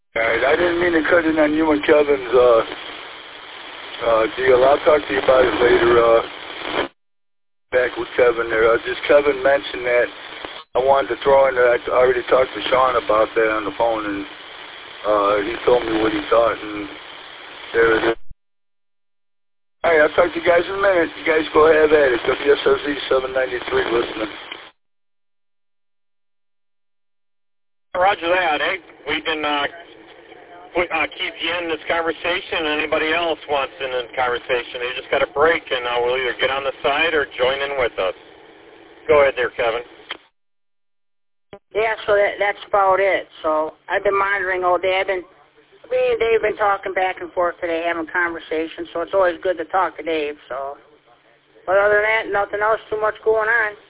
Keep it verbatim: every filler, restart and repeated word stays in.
All right, I didn't mean to cut in on you and Kevin's uh, uh, deal. I'll talk to you about it later. Uh, back with Kevin there. Uh, just Kevin mentioned that I wanted to throw in that I already talked to Sean about that on the phone, and uh, he told me what he thought, and there it is. All right, I'll talk to you guys in a minute. You guys go have at it. W S R Z seven ninety-three listening. Roger that, eh? We can uh, put, uh, keep you in this conversation, and anybody else wants in the conversation. They just got a break, and uh, we'll either get on the side or join in with us. Go ahead there, Kevin. Yeah, so that, that's about it. So I've been monitoring all day. I've been, me and Dave have been talking back and forth today, having conversations, so it's always good to talk to Dave. So, but other than that, nothing else too much going on.